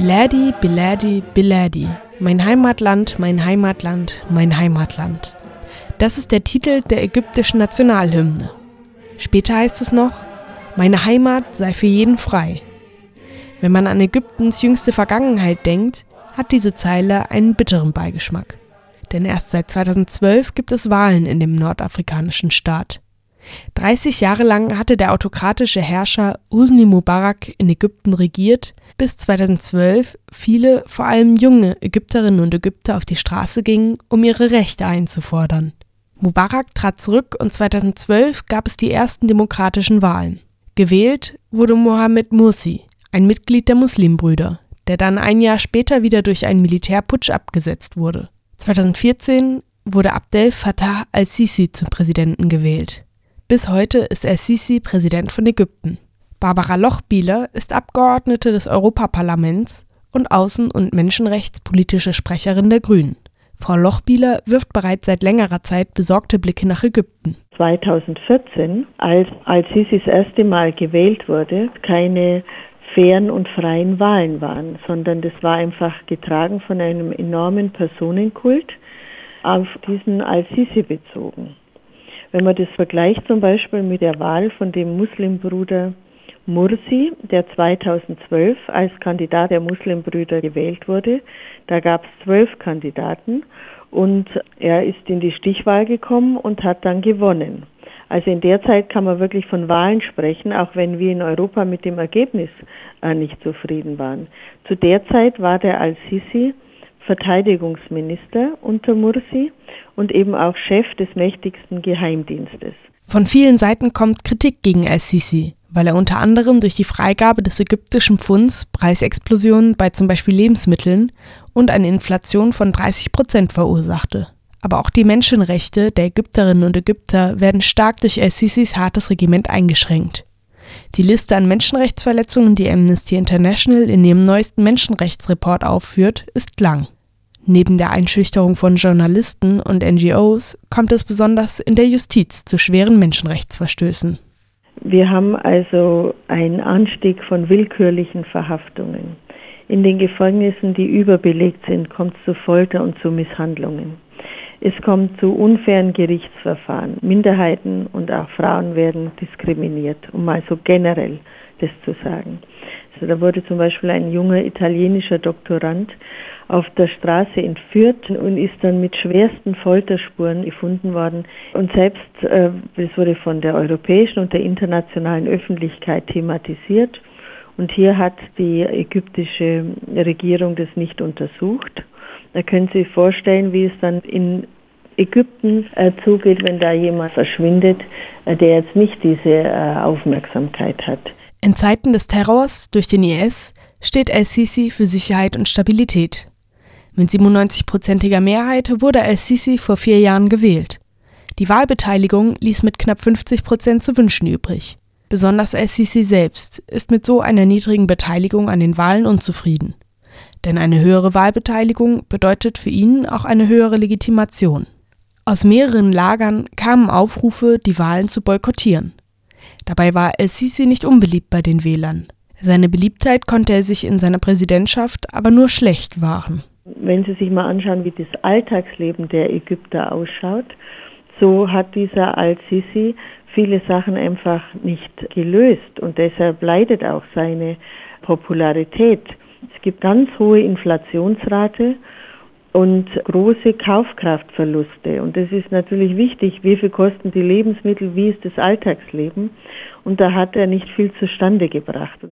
Biladi, Biladi, Biladi. Mein Heimatland, mein Heimatland, mein Heimatland. Das ist der Titel der ägyptischen Nationalhymne. Später heißt es noch: Meine Heimat sei für jeden frei. Wenn man an Ägyptens jüngste Vergangenheit denkt, hat diese Zeile einen bitteren Beigeschmack. Denn erst seit 2012 gibt es Wahlen in dem nordafrikanischen Staat. 30 Jahre lang hatte der autokratische Herrscher Hosni Mubarak in Ägypten regiert, bis 2012 viele, vor allem junge Ägypterinnen und Ägypter auf die Straße gingen, um ihre Rechte einzufordern. Mubarak trat zurück und 2012 gab es die ersten demokratischen Wahlen. Gewählt wurde Mohamed Mursi, ein Mitglied der Muslimbrüder, der dann ein Jahr später wieder durch einen Militärputsch abgesetzt wurde. 2014 wurde Abdel Fattah al-Sisi zum Präsidenten gewählt. Bis heute ist al-Sisi Präsident von Ägypten. Barbara Lochbihler ist Abgeordnete des Europaparlaments und außen- und menschenrechtspolitische Sprecherin der Grünen. Frau Lochbihler wirft bereits seit längerer Zeit besorgte Blicke nach Ägypten. 2014, als al-Sisi das erste Mal gewählt wurde, keine fairen und freien Wahlen waren, sondern das war einfach getragen von einem enormen Personenkult, auf diesen al-Sisi bezogen. Wenn man das vergleicht zum Beispiel mit der Wahl von dem Muslimbruder Mursi, der 2012 als Kandidat der Muslimbrüder gewählt wurde, da gab es 12 Kandidaten und er ist in die Stichwahl gekommen und hat dann gewonnen. Also in der Zeit kann man wirklich von Wahlen sprechen, auch wenn wir in Europa mit dem Ergebnis nicht zufrieden waren. Zu der Zeit war der al-Sisi Verteidigungsminister unter Mursi und eben auch Chef des mächtigsten Geheimdienstes. Von vielen Seiten kommt Kritik gegen al-Sisi, weil er unter anderem durch die Freigabe des ägyptischen Pfunds Preisexplosionen bei zum Beispiel Lebensmitteln und eine Inflation von 30% verursachte. Aber auch die Menschenrechte der Ägypterinnen und Ägypter werden stark durch al-Sisis hartes Regiment eingeschränkt. Die Liste an Menschenrechtsverletzungen, die Amnesty International in ihrem neuesten Menschenrechtsreport aufführt, ist lang. Neben der Einschüchterung von Journalisten und NGOs kommt es besonders in der Justiz zu schweren Menschenrechtsverstößen. Wir haben also einen Anstieg von willkürlichen Verhaftungen. In den Gefängnissen, die überbelegt sind, kommt es zu Folter und zu Misshandlungen. Es kommt zu unfairen Gerichtsverfahren. Minderheiten und auch Frauen werden diskriminiert, um mal so generell das zu sagen. Also da wurde zum Beispiel ein junger italienischer Doktorand auf der Straße entführt und ist dann mit schwersten Folterspuren gefunden worden. Und selbst, das wurde von der europäischen und der internationalen Öffentlichkeit thematisiert. Und hier hat die ägyptische Regierung das nicht untersucht. Da können Sie sich vorstellen, wie es dann in Ägypten zugeht, wenn da jemand verschwindet, der jetzt nicht diese Aufmerksamkeit hat. In Zeiten des Terrors durch den IS steht al-Sisi für Sicherheit und Stabilität. Mit 97%iger Mehrheit wurde al-Sisi vor 4 Jahren gewählt. Die Wahlbeteiligung ließ mit knapp 50% zu wünschen übrig. Besonders al-Sisi selbst ist mit so einer niedrigen Beteiligung an den Wahlen unzufrieden. Denn eine höhere Wahlbeteiligung bedeutet für ihn auch eine höhere Legitimation. Aus mehreren Lagern kamen Aufrufe, die Wahlen zu boykottieren. Dabei war al-Sisi nicht unbeliebt bei den Wählern. Seine Beliebtheit konnte er sich in seiner Präsidentschaft aber nur schlecht wahren. Wenn Sie sich mal anschauen, wie das Alltagsleben der Ägypter ausschaut, so hat dieser al-Sisi viele Sachen einfach nicht gelöst und deshalb leidet auch seine Popularität. Es gibt ganz hohe Inflationsrate und große Kaufkraftverluste. Und das ist natürlich wichtig, wie viel kosten die Lebensmittel, wie ist das Alltagsleben. Und da hat er nicht viel zustande gebracht.